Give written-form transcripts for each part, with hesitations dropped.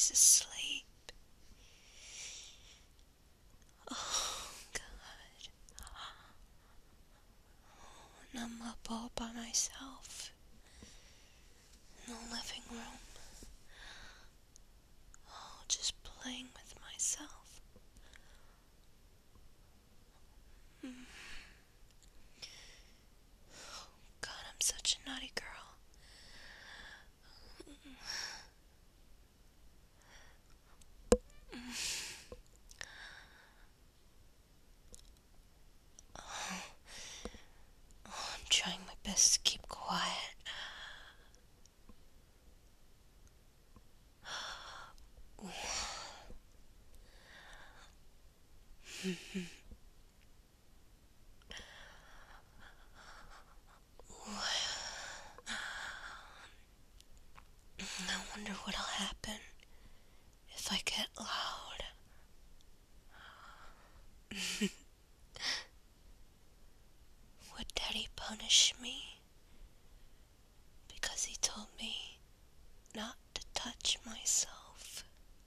he's asleep. Oh, God. And I'm up all by myself in the living room. Oh, just playing with myself. God, I'm such a naughty girl. I'm trying my best to keep quiet. I wonder what'll happen if I get loud. Would Daddy punish me? Because he told me not to touch myself.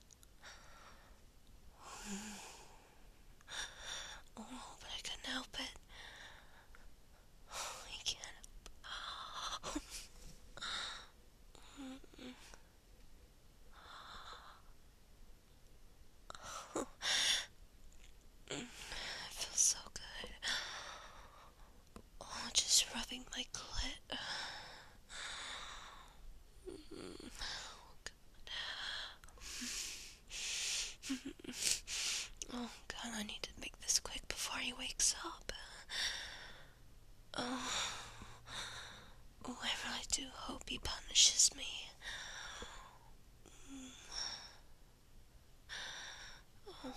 Oh, but I couldn't help it. I can't. It feels so good. Oh, just rubbing my clit. Oh, God, I need to make this quick before he wakes up. Oh, I really do hope he punishes me. Oh.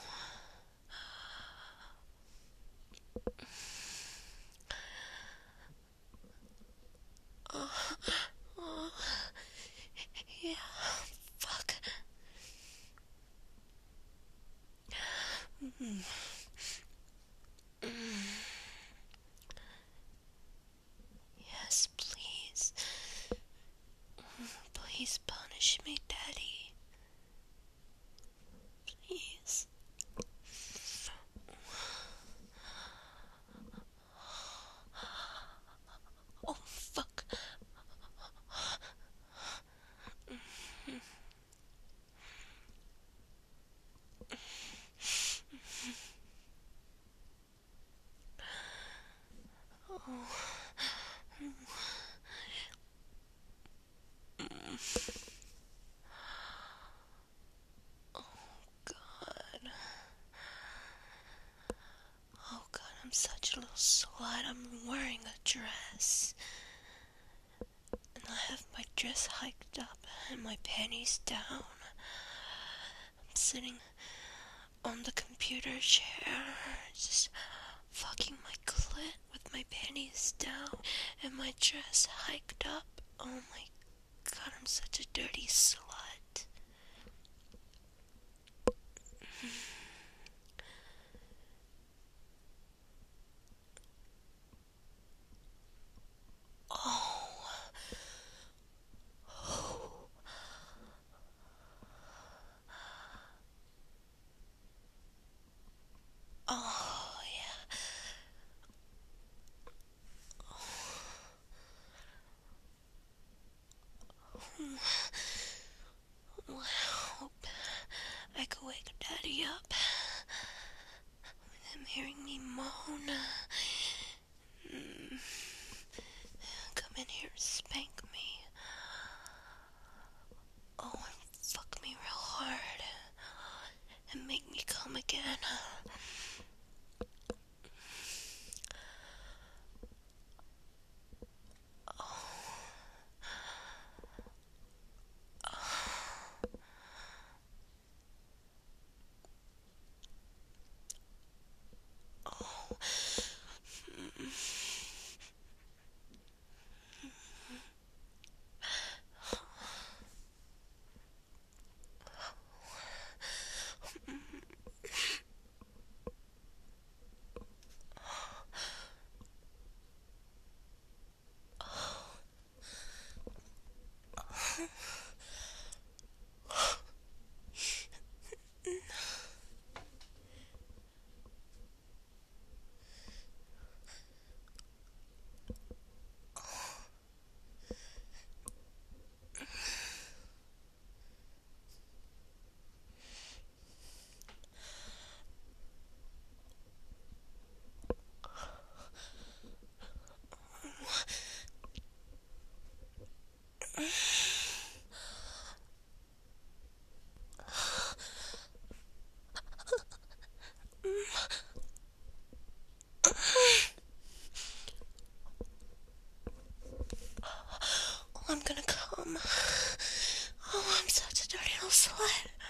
Oh, yeah, fuck. Yes, please. Please punish me, Daddy. Please. Oh, fuck. God. Oh, God, I'm such a little slut. I'm wearing a dress. And I have my dress hiked up and my panties down. I'm sitting on the computer chair, just fucking my clit with my panties down and my dress hiked up. Oh my God, I'm such a dirty slut. Oh, yeah. Well, I hope I could wake Daddy up with him hearing me moan. Come in here, spank me. Oh, and fuck me real hard. And make me come again. I'm gonna come. Oh, I'm such a dirty little slut.